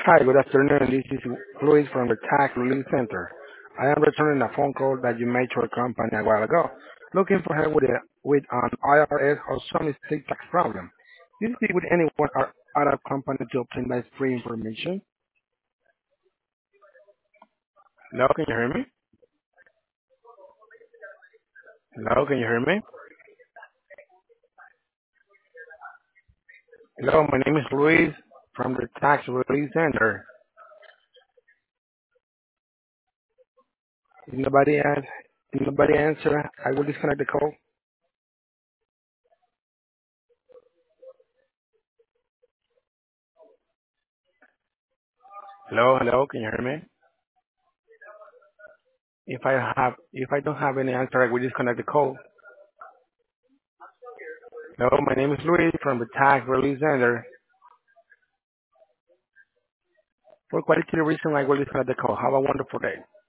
Hi, good afternoon. This is Luis from the Tax Relief Center. I am returning a phone call that you made to our company a while ago, looking for help with an IRS or some state tax problem. Did you speak with anyone at our company to obtain that free information? Hello, can you hear me? Hello, can you hear me? Hello, my name is Luis from the Tax Relief Center. If nobody answer, I will disconnect the call. Hello, hello, can you hear me? If I don't have any answer, I will disconnect the call. Hello, my name is Luis from the Tax Relief Center. For quality reason, I will disconnect the call. Have a wonderful day.